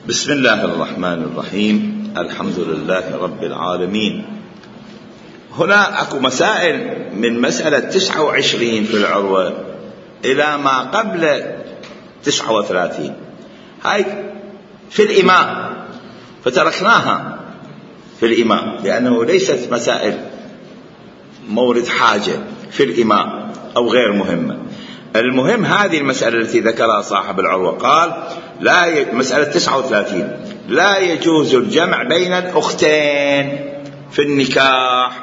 بسم الله الرحمن الرحيم. الحمد لله رب العالمين. هنا أكو مسائل من مسألة 29 في العروة إلى ما قبل 39، هاي في الإمام، فتركناها في الإمام لأنه ليست مسائل مورد حاجة في الإمام أو غير مهمة. المهم هذه المسألة التي ذكرها صاحب العروة، قال مسألة 39 لا يجوز الجمع بين الأختين في النكاح،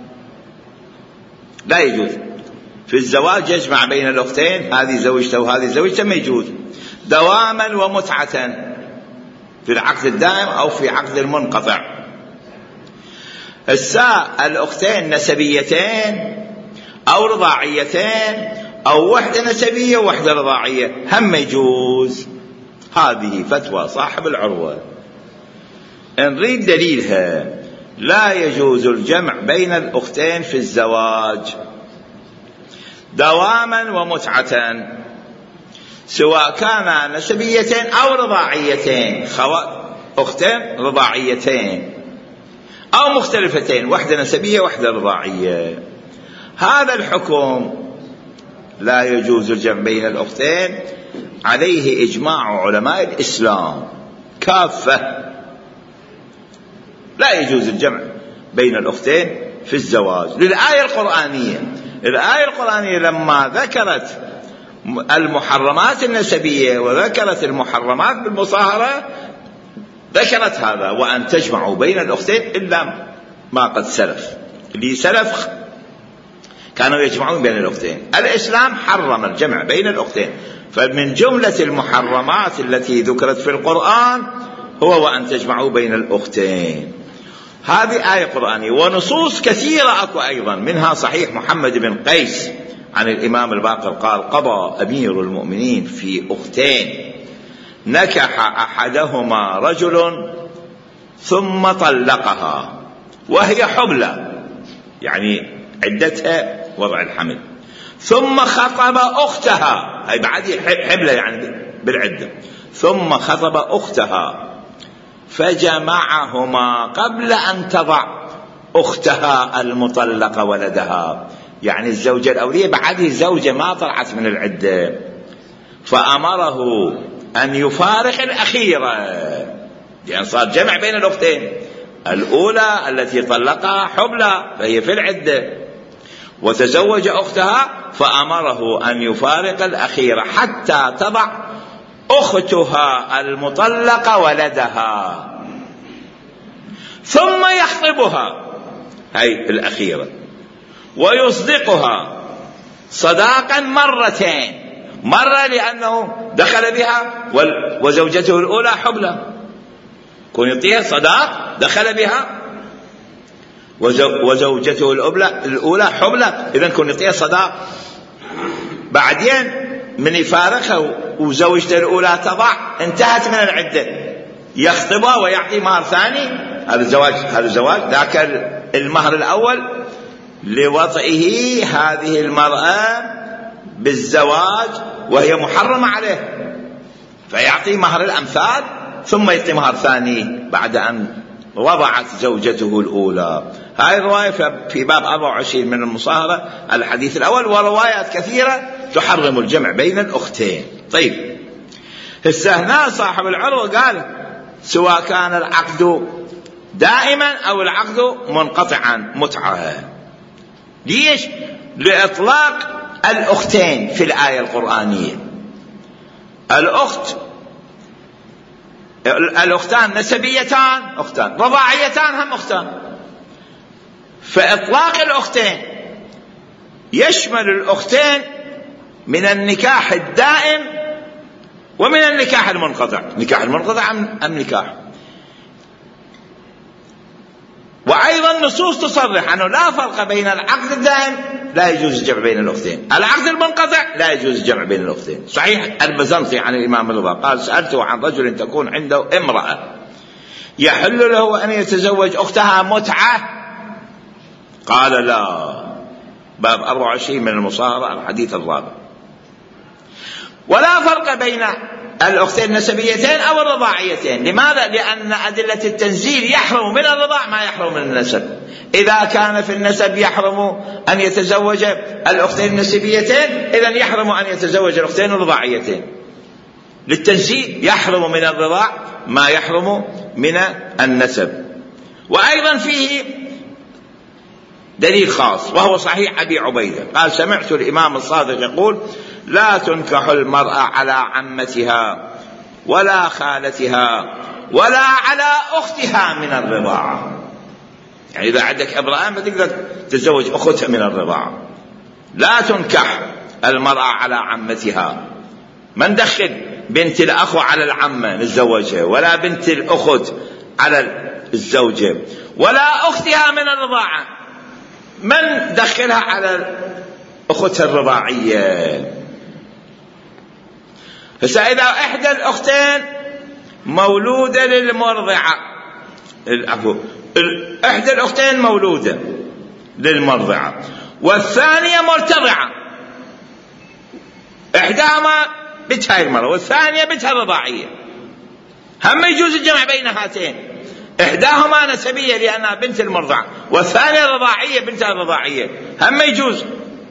لا يجوز. في الزواج يجمع بين الأختين، هذه زوجته وهذه زوجته، ما يجوز دواما ومتعة في العقد الدائم أو في عقد المنقطع. الأختين نسبيتين أو رضاعيتين أو وحدة نسبية ووحدة رضاعية هم يجوز. هذه فتوى صاحب العروة، نريد دليلها. لا يجوز الجمع بين الأختين في الزواج دواما ومتعة، سواء كانا نسبيتين أو رضاعيتين، أختين رضاعيتين أو مختلفتين، وحدة نسبية وحدة رضاعية. هذا الحكم لا يجوز الجمع بين الأختين عليه إجماع علماء الإسلام كافة، لا يجوز الجمع بين الأختين في الزواج للآية القرآنية. الآية القرآنية لما ذكرت المحرمات النسبية وذكرت المحرمات بالمصاهرة ذكرت هذا، وأن تجمعوا بين الأختين إلا ما قد سلف. اللي سلف كانوا يجمعون بين الأختين. الإسلام حرم الجمع بين الأختين، فمن جملة المحرمات التي ذكرت في القرآن هو وأن تجمعوا بين الأختين. هذه آية قرآنية. ونصوص كثيرة أكو أيضا، منها صحيح محمد بن قيس عن الإمام الباقر قال: قضى أمير المؤمنين في أختين نكح أحدهما رجل ثم طلقها وهي حبلى، يعني عدتها وضع الحمل، ثم خطب أختها، هي بعد حبلى يعني بالعدة، ثم خطب أختها فجمعهما قبل أن تضع أختها المطلقة ولدها، يعني الزوجة الأولية بعده زوجة ما طلعت من العدة، فأمره أن يفارق الأخيرة، يعني صار جمع بين الأختين. الأولى التي طلقها حبلى فهي في العدة، وتزوج أختها، فأمره أن يفارق الأخيرة حتى تضع أختها المطلقة ولدها، ثم يخطبها هي الأخيرة ويصدقها صداقا مرتين، مرة لأنه دخل بها وزوجته الأولى حبلى، كون يعطيها صداق دخل بها، وزوجته الأولى حبلى، إذن كون يعطيها صداق. بعدين من يفارقها وزوجته الأولى تضع، انتهت من العدة، يخطبها ويعطي مهر ثاني. هذا الزواج ذاك المهر الأول لوطئه هذه المرأة بالزواج وهي محرمة عليه، فيعطي مهر الأمثال ثم يعطي مهر ثاني بعد أن وضعت زوجته الأولى. هاي الرواية في باب 24 من المصاهرة الحديث الأول، وروايات كثيرة تحرم الجمع بين الأختين. طيب، هنا صاحب العروة قال سواء كان العقد دائما أو العقد منقطعا متعة. ليش؟ لإطلاق الأختين في الآية القرآنية. الأختان نسبيتان أختان، رضاعيتان هم أختان، فإطلاق الأختين يشمل الأختين من النكاح الدائم ومن النكاح المنقطع. نكاح المنقطع أم نكاح. وأيضا نصوص تصرح أنه لا فرق بين العقد الدائم، لا يجوز الجمع بين الأختين، العقد المنقطع لا يجوز الجمع بين الأختين. صحيح البزنطي عن الإمام الرضا قال: سألته عن رجل تكون عنده امرأة يحل له أن يتزوج أختها متعة، قال: لا. باب 24 من المصاهرة الحديث الرابع. ولا فرق بين الأختين النسبيتين أو الرضاعيتين. لماذا؟ لأن أدلة التنزيل يحرم من الرضاع ما يحرم من النسب. إذا كان في النسب يحرم أن يتزوج الأختين النسبيتين، إذن يحرم أن يتزوج الأختين الرضاعيتين. للتنزيل يحرم من الرضاع ما يحرم من النسب. وأيضا فيه دليل خاص وهو صحيح أبي عبيدة قال: سمعت الإمام الصادق يقول: لا تنكح المرأة على عمتها ولا خالتها ولا على أختها من الرضاعة. يعني إذا عندك امرأة ما تقدر تتزوج أختها من الرضاعة. لا تنكح المرأة على عمتها، ما ندخل بنت الأخ على العمة نتزوجها، ولا بنت الأخت على الزوجة، ولا أختها من الرضاعة من دخلها على أختها الرضاعية. فإذا إحدى الأختين مولودة للمرضعة، إحدى الأختين مولودة للمرضعة والثانية مرتضعة، إحداهما بنت هاي المرأة والثانية بنتها الرضاعية، هم يجوز الجمع بين هاتين. إحداهما نسبية لأنها بنت المرضعة، والثانية رضاعية بنتها الرضاعية، هم يجوز،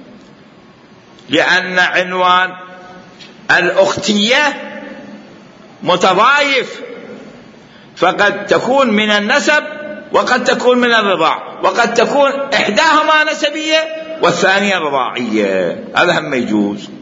لأن عنوان الأختية متضايف، فقد تكون من النسب وقد تكون من الرضاع، وقد تكون إحداهما نسبية والثانية رضاعية، هذا هم يجوز.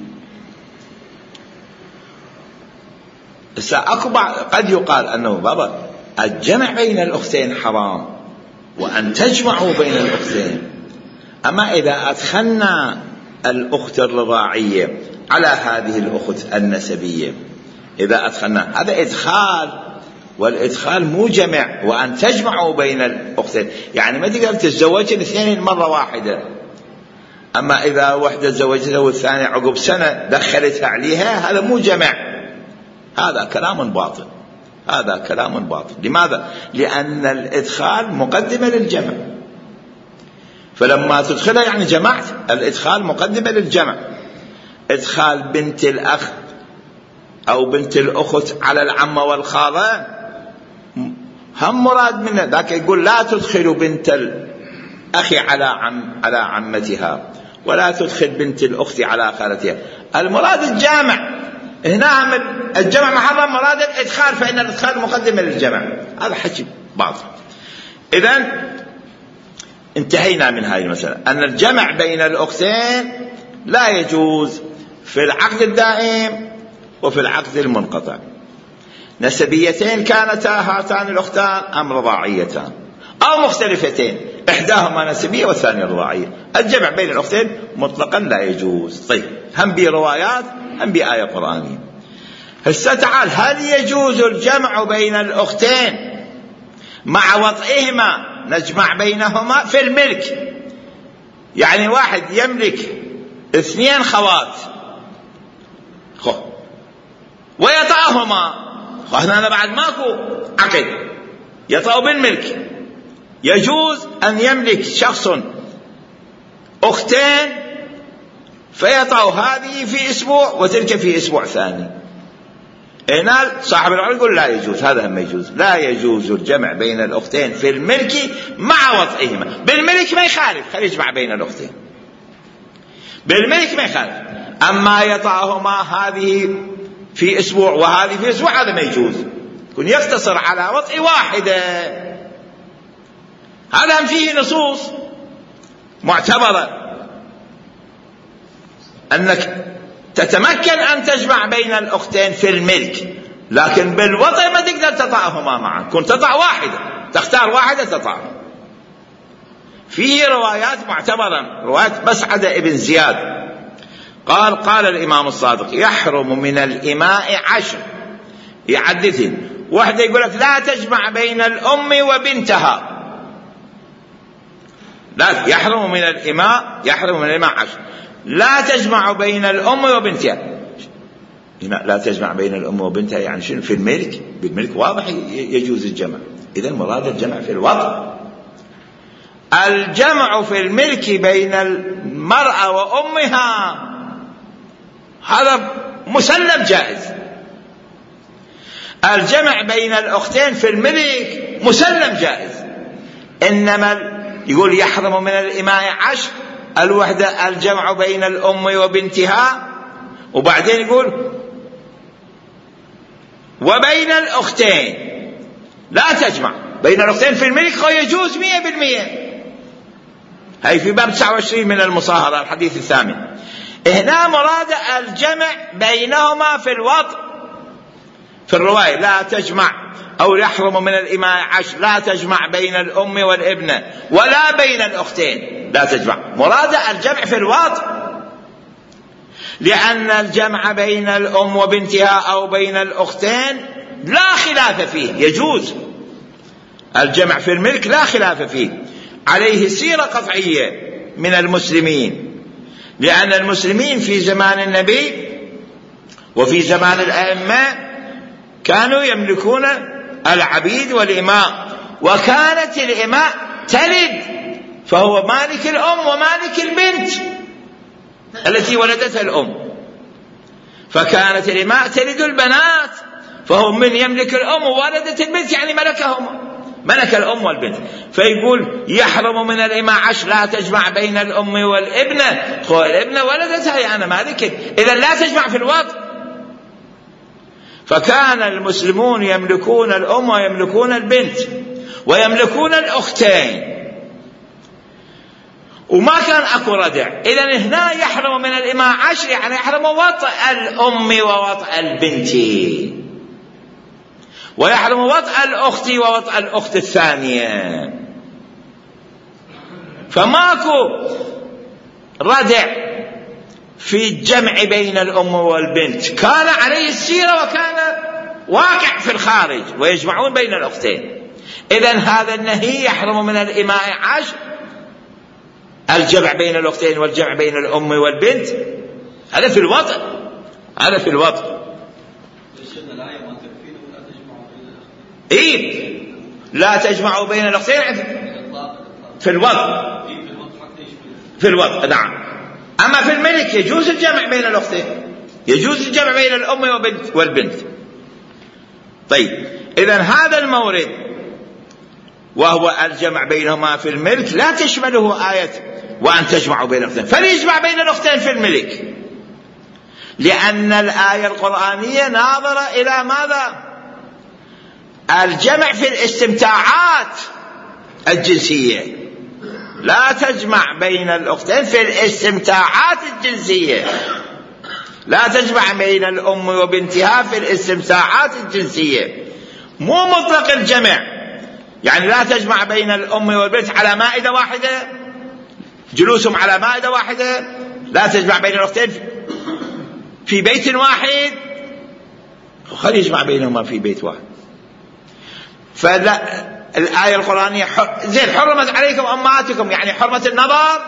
قد يقال أنه بابا الجمع بين الأختين حرام وأن تجمعوا بين الأختين، أما إذا أدخلنا الأخت الرضاعية على هذه الأخت النسبية، إذا أدخلنا هذا إدخال، والإدخال مو جمع، وأن تجمعوا بين الأختين يعني ما تقدر تتزوج الاثنين مرة واحدة. أما إذا واحدة تزوجتها والثانية عقب سنة دخلتها عليها، هذا مو جمع، هذا كلام باطل، هذا كلام باطل. لماذا؟ لأن الإدخال مقدمة للجمع، فلما تدخلها يعني جمعت. الإدخال مقدمة للجمع. إدخال بنت الأخ أو بنت الأخت على العمة والخالة هم مراد منه، ذاك يقول: لا تدخل بنت الأخ على عمتها ولا تدخل بنت الأخت على خالتها. المراد الجامع، هنا الجمع محرم، مراد الإدخال، فإن الإدخال مقدمة للجمع. هذا حكي باطل. إذن انتهينا من هذه المسألة، أن الجمع بين الأختين لا يجوز في العقد الدائم وفي العقد المنقطع، نسبيتين كانتا هاتان الأختان أم رضاعيتان أو مختلفتين، إحداهما نسبية والثانية رضاعية. الجمع بين الأختين مطلقا لا يجوز. طيب، هم بروايات هم بآية قرآنية. هسه تعال، هل يجوز الجمع بين الأختين مع وطئهما؟ نجمع بينهما في الملك، يعني واحد يملك 2 خوات ويطأهما، هنا بعد ماكو عقد، يطأ بالملك. يجوز أن يملك شخص أختين فيطأ هذه في أسبوع وتلك في أسبوع ثاني. هنا صاحب العقد يقول لا يجوز، هذا هم يجوز. لا يجوز الجمع بين الأختين في الملك مع وطئهما. بالملك ما يخالف، خلي يجمع بين الأختين بالملك ما يخالف. أما يطأهما هذه في أسبوع وهذه في أسبوع، هذا ما يجوز، يكون يقتصر على وطئ واحدة. هذا هم فيه نصوص معتبرة أنك تتمكن أن تجمع بين الأختين في الملك، لكن بالوطئ ما تقدر تطأهما معا، كن تطأ واحدة، تختار واحدة تطأ. فيه روايات معتبرة، رواية مسعد ابن زياد قال الإمام الصادق: يحرم من الإماء 10. يعددين واحدة يقول لك لا تجمع بين الأم وبنتها، لا، يحرم من الإماء 10. لا تجمع بين الأم وبنتها. هنا لا تجمع بين الأم وبنتها يعني شنو؟ في الملك، بالملك واضح يجوز الجمع. إذن مراد الجمع في الوطء. الجمع في الملك بين المرأة وأمها هذا مسلم جائز، الجمع بين الأختين في الملك مسلم جائز، إنما يقول يحرم من الإماء 10 الوحدة الجمع بين الأم وبنتها، وبعدين يقول وبين الأختين لا تجمع بين الأختين في الملك، يجوز 100%. هاي في باب 29 من المصاهرة الحديث الثامن. هنا مراد الجمع بينهما في الوطء. في الرواية لا تجمع أو يحرم من الإماء 10 لا تجمع بين الأم والابنة ولا بين الأختين، لا تجمع، مراد الجمع في الوطء، لأن الجمع بين الأم وبنتها أو بين الأختين لا خلاف فيه، يجوز الجمع في الملك لا خلاف فيه، عليه سيرة قطعية من المسلمين، لأن المسلمين في زمان النبي وفي زمان الأئمة كانوا يملكون العبيد والإماء، وكانت الإماء تلد، فهو مالك الأم ومالك البنت التي ولدتها الأم، فكانت الإماء تلد البنات، فهو من يملك الأم وولدت البنت يعني ملكهما، ملك الأم والبنت. فيقول يحرم من الإماء 10 لا تجمع بين الأم والابنة، الابنة ولدتها يعني مالك، إذا لا تجمع في الوطء. فكان المسلمون يملكون الأم ويملكون البنت ويملكون الأختين، وما كان أكو ردع. إذن هنا يحرم من الإماء 10 يعني يحرم وطء الأم ووطء البنت، ويحرم وطء الأخت ووطء الأخت الثانية، فماكو ردع في الجمع بين الأم والبنت، كان عليه السيرة وكان واقع في الخارج ويجمعون بين الأختين. إذن هذا النهي يحرم من الإماء 10 الجمع بين الأختين والجمع بين الأم والبنت، هذا في الوطء، هذا في الوطء. إيه لا تجمعوا بين الأختين في الوطء، في الوطء نعم. أما في الملك يجوز الجمع بين الأختين، يجوز الجمع بين الأم والبنت. طيب إذن هذا المورد وهو الجمع بينهما في الملك لا تشمله آية وأن تجمعوا بين الأختين، فليجمع بين الأختين في الملك، لأن الآية القرآنية ناظرة إلى ماذا؟ الجمع في الاستمتاعات الجنسية، لا تجمع بين الأختين في الاستمتاعات الجنسية، لا تجمع بين الأم وبنتها في الاستمتاعات الجنسية، مو مطلق الجمع، يعني لا تجمع بين الأم والبنت على مائدة واحدة، جلوسهم على مائدة واحدة، لا تجمع بين الأختين في بيت واحد، خلي يجمع بينهما في بيت واحد. فلا الآية القرآنية زين حرمت عليكم أمهاتكم، يعني حرمة النظر،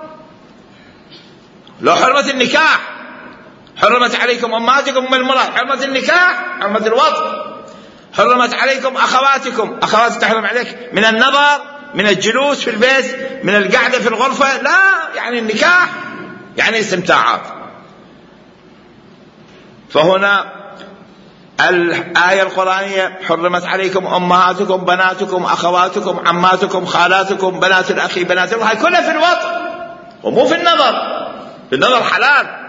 لو حرمة النكاح حرمت عليكم أمهاتكم من المرأة، حرمة النكاح، حرمة الوطء، حرمت عليكم أخواتكم، أخوات تحرم عليك من النظر، من الجلوس في البيت، من القعدة في الغرفة، لا يعني النكاح يعني استمتاعات. فهنا الآية القرآنية حرمت عليكم أمهاتكم، بناتكم، أخواتكم، عماتكم، خالاتكم، بنات الأخ، بنات الأخ، هاي كلها في الوطء ومو في النظر، في النظر حلال.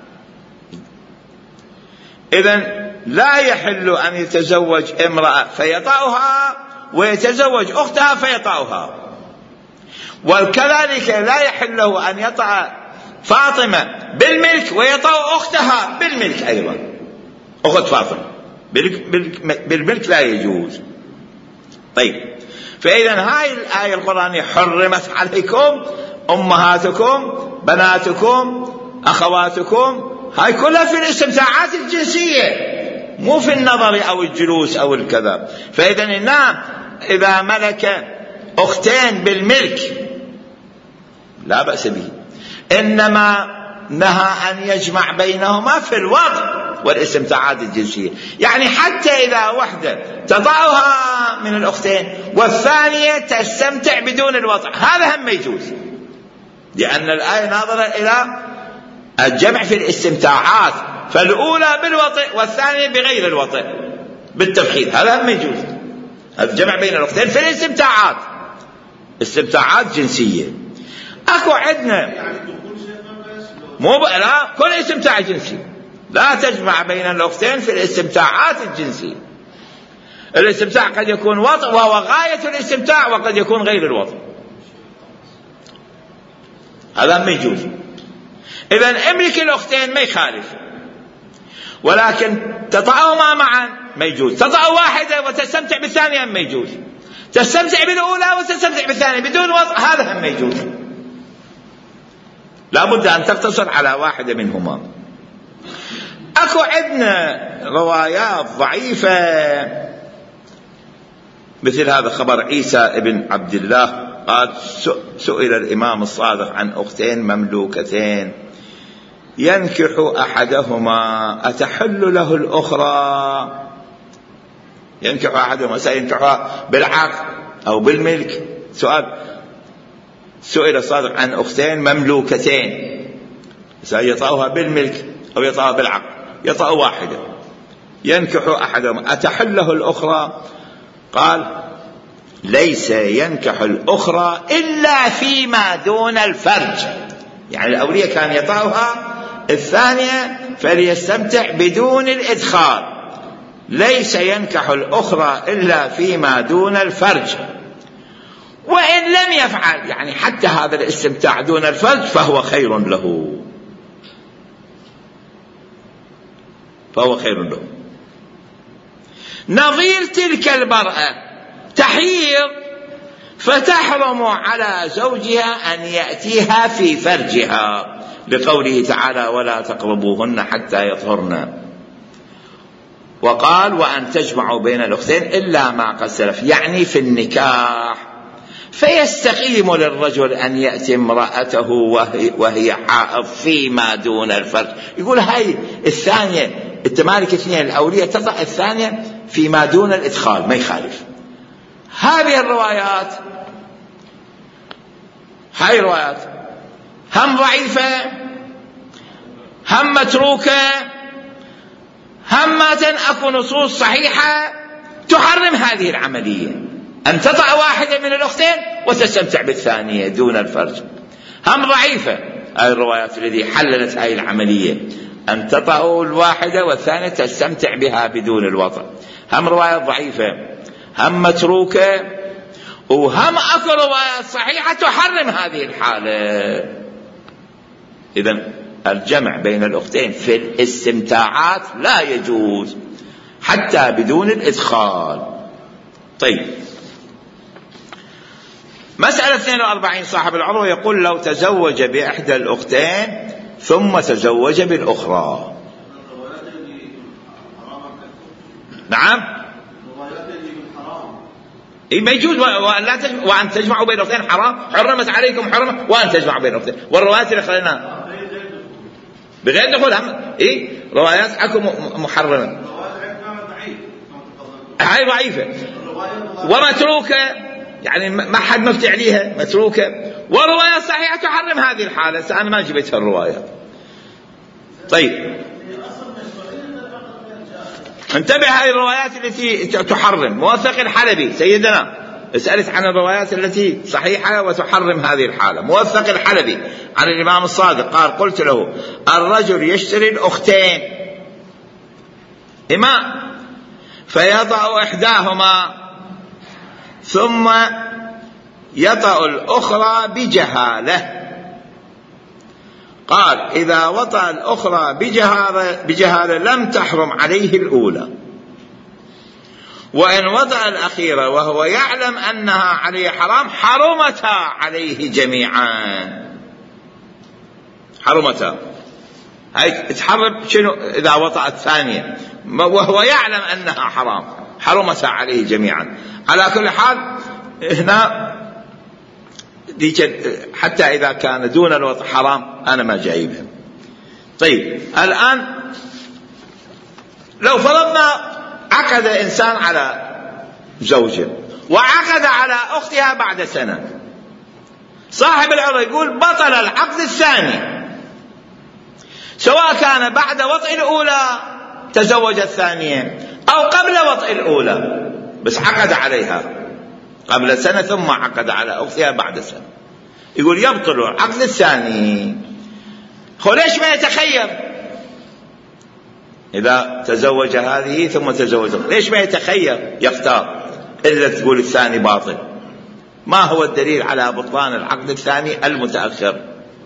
إذن لا يحل أن يتزوج امرأة فيطأها ويتزوج أختها فيطأها، وكذلك لا يحل له أن يطأ فاطمة بالملك ويطأ أختها بالملك أيضا، أخت فاطمة بالملك لا يجوز. طيب فإذا هاي الآية القرآنية حرمت عليكم أمهاتكم، بناتكم، أخواتكم، هاي كلها في الاستمتاعات الجنسية مو في النظر أو الجلوس أو الكذا. فإذا النام إذا ملك أختين بالملك لا بأس به، إنما نهى أن يجمع بينهما في الوطء والاستمتاعات الجنسية، يعني حتى إذا وحدة تضعها من الأختين والثانية تستمتع بدون الوطء هذا هم يجوز، لأن الآية ناظرة إلى الجمع في الاستمتاعات، فالأولى بالوطء والثانية بغير الوطء، بالتبخير، هذا هم يجوز. الجمع بين الأختين في الاستمتاعات، استمتاعات جنسية. أكو عندنا لا، كل استمتاع جنسي لا تجمع بين الأختين في الاستمتاعات الجنسية. الاستمتاع قد يكون وطء وهو غاية الاستمتاع، وقد يكون غير الوطء، هذا ما يجوز. إذن املك الأختين ما يخالف، ولكن تطأهما معا ما يجوز. تطأ واحدة وتستمتع بالثانية ما يجوز. تستمتع بالأولى وتستمتع بالثانية بدون وطء، هذا هم ما يجوز. لا بد أن تقتصر على واحدة منهما. أكو عندنا روايات ضعيفة مثل هذا خبر عيسى ابن عبد الله قال: سئل الإمام الصادق عن أختين مملوكتين ينكح أحدهما أتحل له الأخرى؟ ينكح أحدهما، سينكحها بالعقد أو بالملك. سئل الصادق عن أختين مملوكتين، سيطأها بالملك أو يطأها بالعقد. يطأ واحدة، ينكح أحدهما أتحل له الأخرى؟ قال: ليس ينكح الأخرى إلا فيما دون الفرج. يعني الأولية كان يطأها، الثانية فليستمتع بدون الإدخال. ليس ينكح الأخرى إلا فيما دون الفرج، وإن لم يفعل يعني حتى هذا الاستمتاع دون الفرج فهو خير له، فهو خير له. نظير تلك المرأة تحيض فتحرم على زوجها أن يأتيها في فرجها، لقوله تعالى: ولا تقربوهن حتى يطهرن. وقال: وأن تجمعوا بين الأختين إلا ما قد سلف، يعني في النكاح. فيستقيم للرجل أن يأتي امرأته وهي حائض فيما دون الفرج. يقول هاي الثانية، انت مالك اثنين، الأولية تطأ الثانية فيما دون الإدخال، ما يخالف. هذه الروايات، هاي الروايات هم ضعيفة، هم متروكة، هم أكو نصوص صحيحة تحرم هذه العملية، أن تطأ واحدة من الأختين وتستمتع بالثانية دون الفرج. هم ضعيفة هاي الروايات التي حللت هاي العملية، أن تطأ الواحدة والثانية تستمتع بها بدون الوطء. هم روايات ضعيفة، هم متروكة، وهم أكو روايات صحيحة تحرم هذه الحالة. إذن الجمع بين الأختين في الاستمتاعات لا يجوز حتى بدون الإدخال. طيب، مسألة 42 صاحب العروة يقول: لو تزوج بإحدى الأختين ثم تزوج بالأخرى. نعم، ما يجوز. وأن تجمعوا بين الأختين حرام، حرمت عليكم حرمة وأن تجمعوا بين الأختين. والروايات اللي خليناها بغير دخول روايات أكو محرمة، هاي ضعيفة ومتروكة، يعني ما حد مفتي عليها، متروكة. وروايات صحيحة تحرم هذه الحالة، أنا ما جبتها الروايات. طيب، انتبه، هذه الروايات التي تحرم. موثق الحلبي سيدنا اسألت عن الروايات التي صحيحة وتحرم هذه الحالة. موثق الحلبي عن الإمام الصادق قال: قلت له: الرجل يشتري الأختين إماء فيطأ إحداهما ثم يطأ الأخرى بجهالة. قال: إذا وطأ الأخرى بجهالة لم تحرم عليه الأولى، وإن وطأ الأخيرة وهو يعلم أنها عليه حرام حرمتا عليه جميعا. حرمتا، هاي تحرم شنو؟ إذا وطأ الثانية وهو يعلم أنها حرام حرمتا عليه جميعا. على كل حال هنا حتى إذا كان دون الوطء حرام أنا ما جايبها. طيب، الآن لو فرضنا عقد إنسان على زوجه وعقد على أختها بعد سنة، صاحب العروة يقول: بطل العقد الثاني، سواء كان بعد وطء الأولى تزوج الثانية أو قبل وطئ الأولى بس عقد عليها قبل سنة ثم عقد على أختها بعد سنة، يقول يبطل العقد الثاني. ليش ما يتخير؟ إذا تزوج هذه ثم تزوج ليش ما يتخير يختار إلا تقول الثاني باطل؟ ما هو الدليل على بطلان العقد الثاني المتأخر؟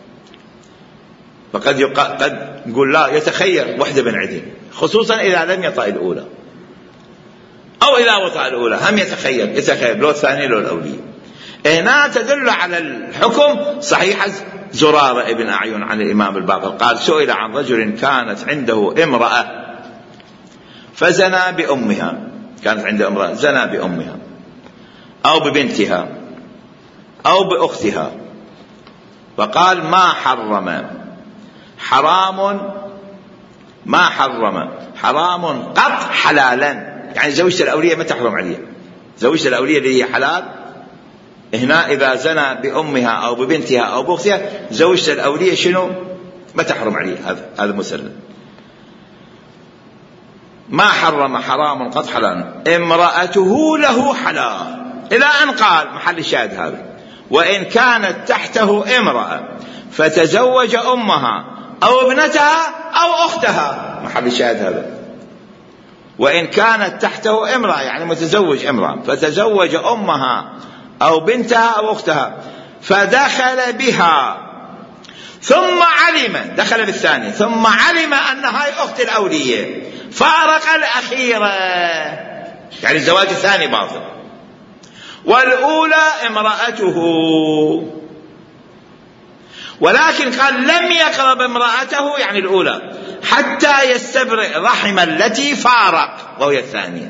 فقد قد نقول لا يتخير وحدة من عدين، خصوصا إذا لم يطأ الأولى، أو إذا وطأ الأولى هم يتخير لو الثاني لو الأولية. هنا تدل على الحكم صحيحة زرارة ابن أعين عن الإمام الباقر قال سئل عن رجل كانت عنده امرأة فزنى بأمها، كانت عنده امرأة زنى بأمها أو ببنتها أو بأختها، فقال ما حرم حرام قط حلالا، يعني زوجة الأولية ما تحرم عليها، زوجة الأولية اللي هي حلال هنا إذا زنى بأمها أو ببنتها أو بأختها زوجة الأولية شنو ما تحرم عليها، هذا مسلم. ما حرام قط حلال امرأته له حلال، إلى أن قال محل الشاهد هذا وإن كانت تحته امرأة فتزوج أمها أو ابنتها أو أختها، محل الشاهد هذا وإن كانت تحته امرأة يعني متزوج امرأة فتزوج أمها أو بنتها أو أختها فدخل بها ثم علم، دخل بالثانية ثم علم أن هاي أخت الأولية فارق الأخيرة، يعني الزواج الثاني باطل، والأولى امرأته، ولكن قال لم يقرب امرأته يعني الأولى حتى يستبرئ رحم التي فارق وهي الثانية.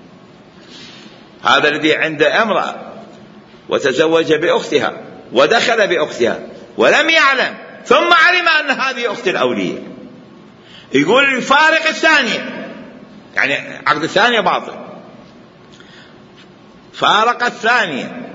هذا الذي عنده امرأة وتزوج بأختها ودخل بأختها ولم يعلم ثم علم أن هذه أخت الأولية، يقول فارق الثانية يعني عقد الثانية باطل، فارق الثانية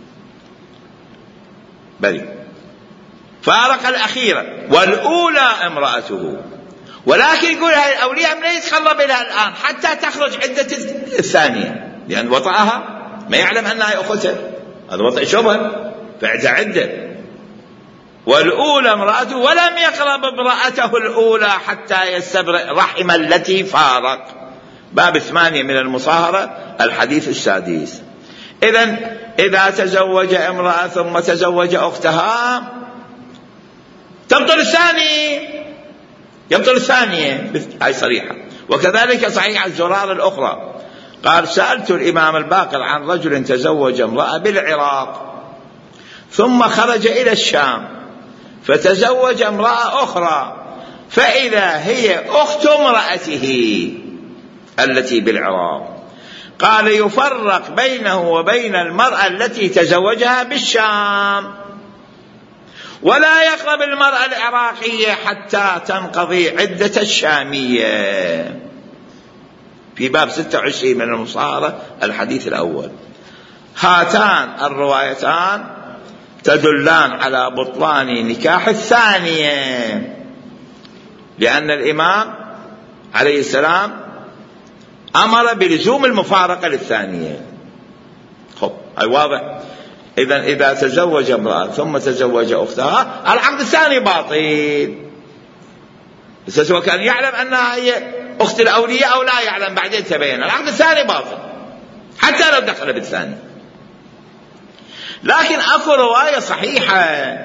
بل فارق الأخيرة والأولى امرأته، ولكن يقول هذه الأولية من يتقرب إليها الآن حتى تخرج عدة الثانية، لأن وطأها ما يعلم أنها أختها، هذا وطأ شبه فاعتعد. والأولى امرأته ولم يقرب امرأته الأولى حتى يستبرئ رحم التي فارق، باب 8 من المصاهرة الحديث السادس. إذا تزوج امرأة ثم تزوج أختها يبطل الثانية، هاي صريحة. وكذلك صحيح الزرار الأخرى قال سألت الإمام الباقر عن رجل تزوج امرأة بالعراق ثم خرج إلى الشام فتزوج امرأة أخرى فإذا هي أخت امرأته التي بالعراق، قال يفرق بينه وبين المرأة التي تزوجها بالشام ولا يقرب المرأة العراقية حتى تنقضي عدة الشامية، في باب 26 من المصاهرة الحديث الأول. هاتان الروايتان تدلان على بطلان نكاح الثانية، لأن الإمام عليه السلام أمر بلزوم المفارقة للثانية. هاي واضح. إذا تزوج امرأة ثم تزوج أختها العقد الثاني باطل، سواء كان يعلم أنها هي أخت الأولية أو لا يعلم بعدين تبين العقد الثاني باطل حتى لو دخل بالثاني. لكن أكو رواية صحيحة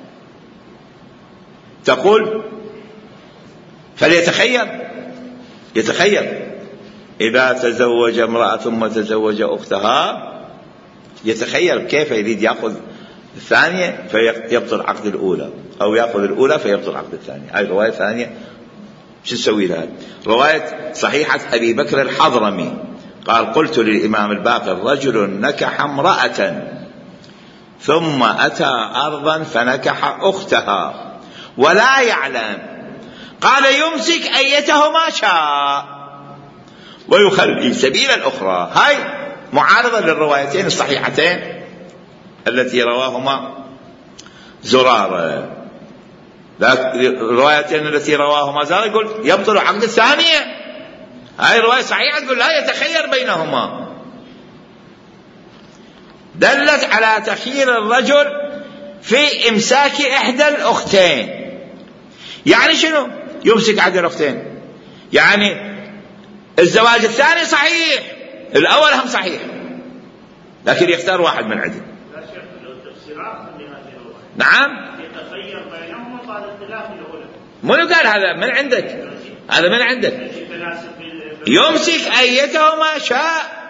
تقول يتخير إذا تزوج امرأة ثم تزوج أختها يتخير كيف يريد يأخذ الثانية فيبطل عقد الأولى أو يأخذ الأولى فيبطل عقد الثانية. هاي رواية ثانية شو تسوي لها؟ رواية صحيحة أبي بكر الحضرمي قال قلت للإمام الباقر رجل نكح امرأة ثم أتى أرضا فنكح أختها ولا يعلم، قال يمسك أيتهما شاء ويخلي سبيل الأخرى. هاي معارضة للروايتين الصحيحتين التي رواهما زرار. الروايتين التي رواهما زرار يقول يبطل عقد الثانية، هاي الرواية صحيحة تقول لا يتخير بينهما، دلت على تخيير الرجل في إمساك إحدى الأختين. يعني شنو يمسك أحد الأختين؟ يعني الزواج الثاني صحيح، الأول هم صحيح، لكن يختار واحد من عدل. نعم، يتخير بينهما بعد اختلاف الأولى. منو قال هذا؟ من عندك؟ هذا من عندك. يمسك أيتهما شاء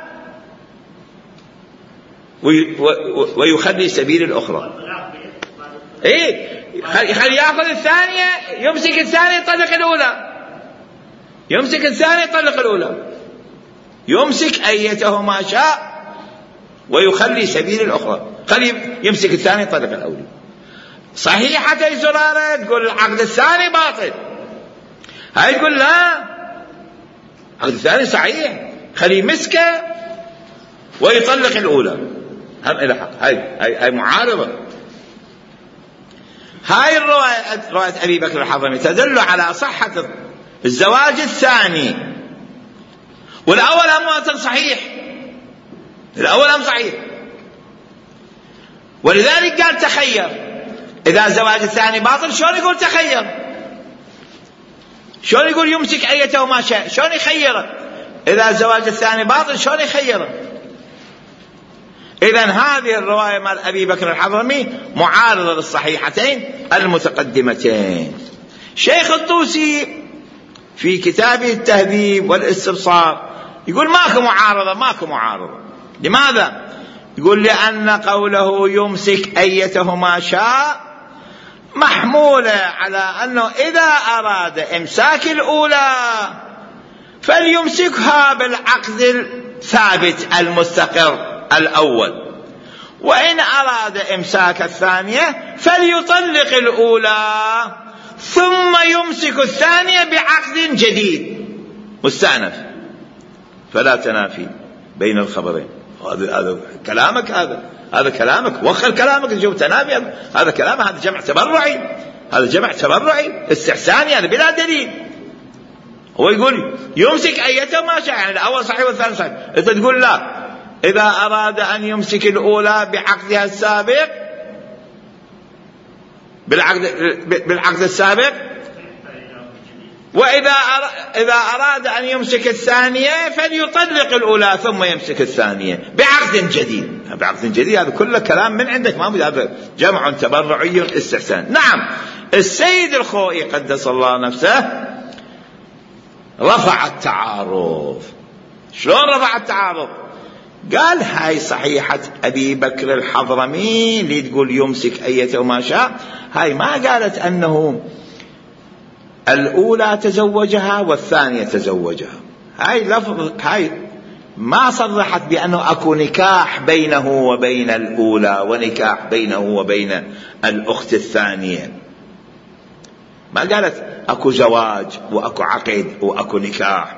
ويخلي سبيل الأخرى. إيه، خلي يأخذ الثانية، يمسك الثانية يطلق الأولى، يمسك الثانية يطلق الأولى، يمسك أيتهما شاء ويخلي سبيل الأخرى. خلي يمسك الثانية يطلق الأولى. صحيحة زرارة تقول العقد الثاني باطل، هاي تقول لا، العقد الثاني صحيح، خلي يمسكه ويطلق الأولى، هم إلى حق. هاي معارضة. هاي رواية أبي بكر الحضرمي تدل على صحة الزواج الثاني، والأول هم صحيح، الأول هم صحيح، ولذلك قال تخير. إذا الزواج الثاني باطل شلون يقول تخير؟ شلون يقول يمسك أيته ما شاء؟ شلون يخيره؟ إذا الزواج الثاني باطل شلون يخيره؟ إذن هذه الرواية مال أبي بكر الحضرمي معارضة للصحيحتين المتقدمتين. شيخ الطوسي في كتابه التهذيب والاستبصار يقول ماكو معارضة. لماذا؟ يقول لأن قوله يمسك أيتهما شاء محمولة على أنه إذا أراد إمساك الأولى فليمسكها بالعقد الثابت المستقر الأول، وإن أراد إمساك الثانية فليطلق الأولى ثم يمسك الثانية بعقد جديد مستأنف، فلا تنافي بين الخبرين. هذا كلامك، هذا كلامك، وخر كلامك تجيب تنافي. هذا كلامه، هذا جمع تبرعي استحساني، هذا بلا دليل. هو يقول يمسك أيته ما شاء، يعني الأول صحيح والثاني صحيح. أنت تقول لا، إذا أراد أن يمسك الأولى بعقدها السابق، بالعقد السابق، وإذا أراد أن يمسك الثانية فليطلق الأولى ثم يمسك الثانية بعقد جديد. هذا كله كلام من عندك، ما هذا جمع تبرعي استحسان. نعم، السيد الخوئي قدس الله نفسه رفع التعارض. شلون رفع التعارض؟ قال هاي صحيحة أبي بكر الحضرمي اللي تقول يمسك أيته ما شاء، هاي ما قالت أنه الأولى تزوجها والثانية تزوجها. هاي ما صرحت بأنه أكو نكاح بينه وبين الأولى ونكاح بينه وبين الأخت الثانية. ما قالت أكو زواج وأكو عقد وأكو نكاح.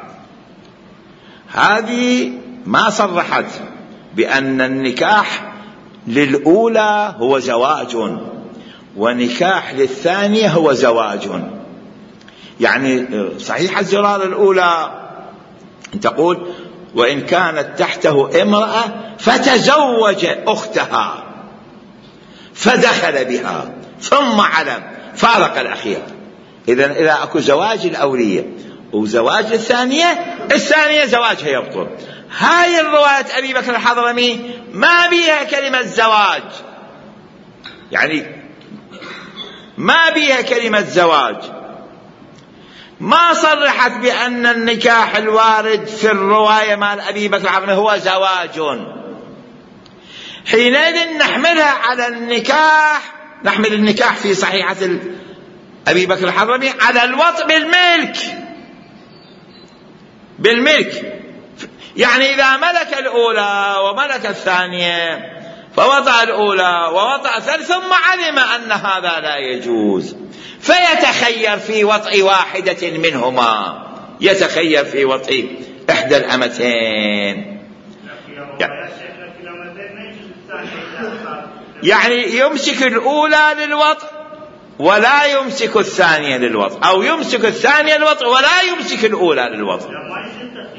هذه ما صرحت بأن النكاح للأولى هو زواج ونكاح للثانية هو زواج. يعني صحيح الزرار الأولى تقول وإن كانت تحته امرأة فتزوج أختها فدخل بها ثم علم فارق الأخير. إذن إذا أكو زواج الأولية وزواج الثانية زواجها يبطل. هاي الرواية أبي بكر الحضرمي ما بيها كلمة زواج، يعني ما بيها كلمة زواج، ما صرحت بأن النكاح الوارد في الرواية مال أبي بكر الحضرمي هو زواج. حينئذ نحملها على النكاح، نحمل النكاح في صحيحة أبي بكر الحضرمي على الوطء بالملك. يعني إذا ملك الأولى وملك الثانية فوضع الأولى ووضع الثانية ثم علم أن هذا لا يجوز فيتخير في وطء واحدة منهما، يتخير في وطء إحدى الأمتين. يعني يمسك الأولى للوطء ولا يمسك الثانية للوطء، أو يمسك الثانية للوطء ولا يمسك الأولى للوطء.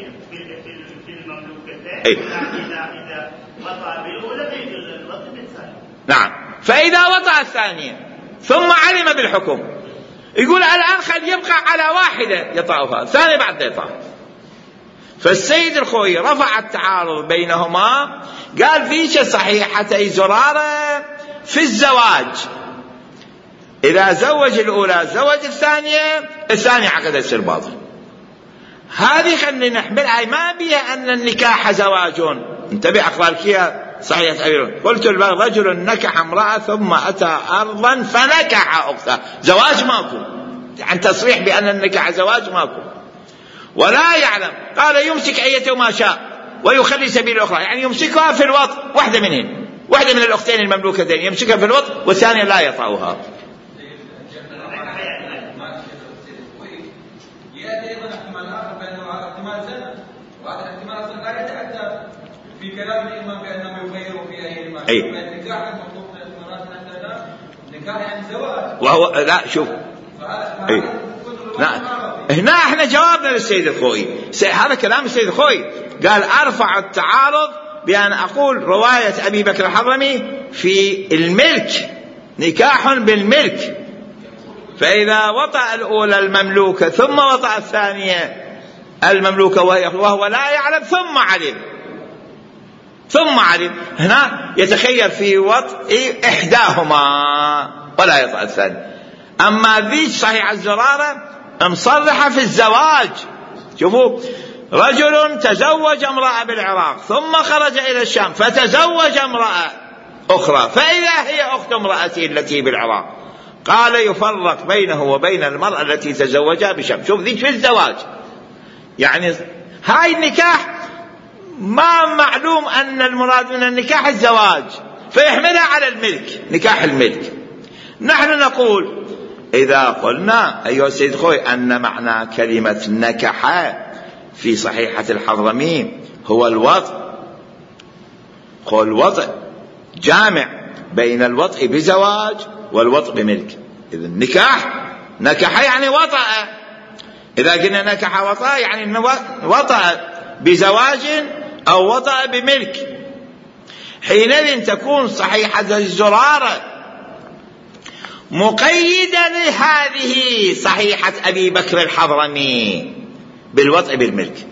إذا وطأ بالأولى فيجوز الوطء بالثانية. نعم. فإذا وطأ الثانية ثم علم بالحكم، يقول الآن خل يبقى على واحدة يطأها، الثانية بعد يطأ. فالسيد الخوئي رفع التعارض بينهما، قال فيش صحيحتي زرارة في الزواج، إذا زوج الأولى زوج الثانية عقد يصير باطل. هذه خلينا نحملها ما بيها أن النكاح زواج. انتبه أقرأ لك صحيح أبيرون. قلت رجل نكح امرأة ثم أتى أرضا فنكح أختها، زواج ماكو، عن تصريح بأن النكاح زواج ماكو. ولا يعلم، قال يمسك أيته ما شاء ويخلي سبيل الأخرى، يعني يمسكها في الوطء، واحدة منهن، واحدة من الأختين المملوكتين يمسكها في الوطء والثانية لا يطأها. في كلام الإمام بأنه يخير في أي المال. أي. النكاح المطلوب من المرأة نكاح يعني زواج. وهو لا شوف. أي. نعم. هنا احنا جوابنا للسيد الخوئي، هذا كلام السيد الخوئي، قال أرفع التعارض بأن أقول رواية أبي بكر الحضرمي في الملك نكاح بالملك، فإذا وطأ الأولى المملوكة ثم وطأ الثانية المملوكة وهو لا يعلم ثم علم هنا يتخير في وطء إحداهما ولا يطأ الثاني. أما ذي صحيح الزرارة مصرحة في الزواج. شوفوا، رجل تزوج امرأة بالعراق ثم خرج إلى الشام فتزوج امرأة أخرى فإذا هي أخت امرأته التي بالعراق، قال يفرق بينه وبين المرأة التي تزوجها بالشام. شوف ذي في الزواج، يعني هاي النكاح ما معلوم أن المراد من النكاح الزواج، فيحملها على الملك، نكاح الملك. نحن نقول إذا قلنا أيها السيد خوي أن معنى كلمة نكح في صحيحة الحضرمي هو الوطء، قول الوطء جامع بين الوطء بزواج والوطء بملك. إذا نكح يعني وطأ، إذا قلنا نكح وطأ يعني وطأ بزواج أو وطأ بملك. حينئذ تكون صحيحة الزرارة مقيدة لهذه صحيحة أبي بكر الحضرمي بالوطء بالملك.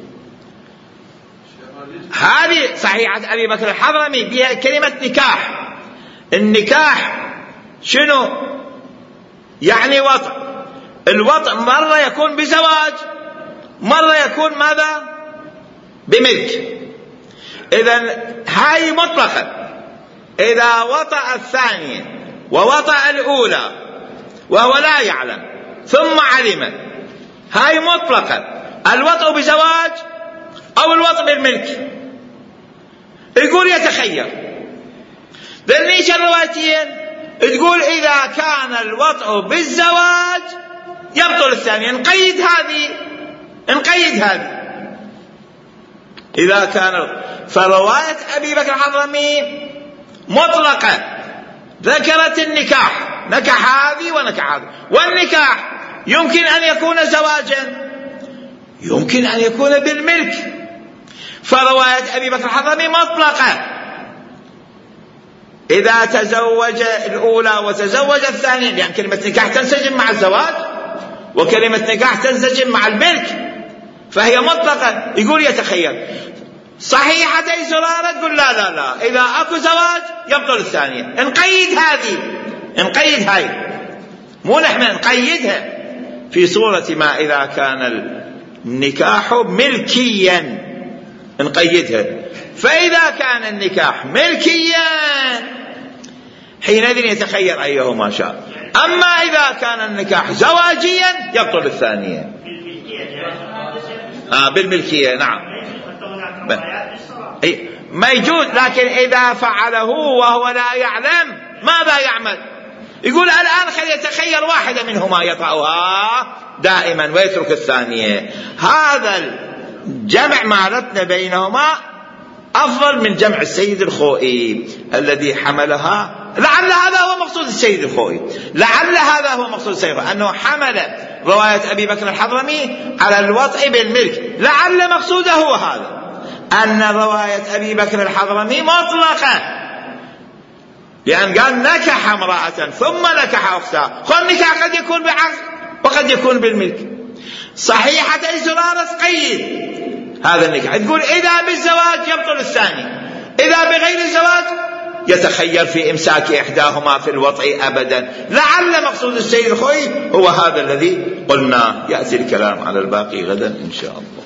هذه صحيحة أبي بكر الحضرمي بها كلمة نكاح. النكاح شنو يعني؟ وطء. الوطء مرة يكون بزواج، مرة يكون ماذا؟ بملك. إذن هاي مطلقة. إذا وطأ الثانية ووطأ الأولى وهو لا يعلم ثم علم، هاي مطلقة، الوطء بزواج أو الوطء بالملك. يقول يتخير. ذنيش الروايتين تقول إذا كان الوطء بالزواج يبطل الثانية، نقيد هذه إذا كان. فرواية أبي بكر الحضرمي مطلقة، ذكرت النكاح، نكح هذه ونكح هذه، والنكاح يمكن أن يكون زواجا يمكن أن يكون بالملك. فرواية أبي بكر الحضرمي مطلقة، إذا تزوج الأولى وتزوج الثانية، يعني كلمة نكاح تنسجم مع الزواج وكلمة نكاح تنسجم مع الملك، فهي مطلقة. يقول يتخيل. صحيحتي زرارة تقول لا إذا أكو زواج يبطل الثانية. نقيد هاي، مو نحن نقيدها في صورة ما إذا كان النكاح ملكيا نقيدها. فإذا كان النكاح ملكيا حينئذ يتخير أيهما شاء. أما إذا كان النكاح زواجيا يبطل الثانية. بالملكية نعم ما يجوز. لكن إذا فعله وهو لا يعلم ماذا يعمل؟ يقول الآن خلي يتخير واحدة منهما يطأها دائما ويترك الثانية. هذا الجمع مالتنا بينهما أفضل من جمع السيد الخوئي الذي حملها. لعل هذا هو مقصود السيد الخوئي، أنه حمل رواية أبي بكر الحضرمي على الوطء بالملك، لعل مقصوده هو هذا. أن رواية أبي بكر الحضرمي مطلقة، لأن قال نكح امرأة ثم نكح أختها. النكاح قد يكون بعقد وقد يكون بالملك. صحيحة زرارة قيد هذا النكاح، تقول إذا بالزواج يبطل الثاني، إذا بغير الزواج يتخير في إمساك إحداهما في الوطء أبدا. لعل مقصود السيد الخوئي هو هذا الذي قلنا. يأتي الكلام على الباقي غدا إن شاء الله.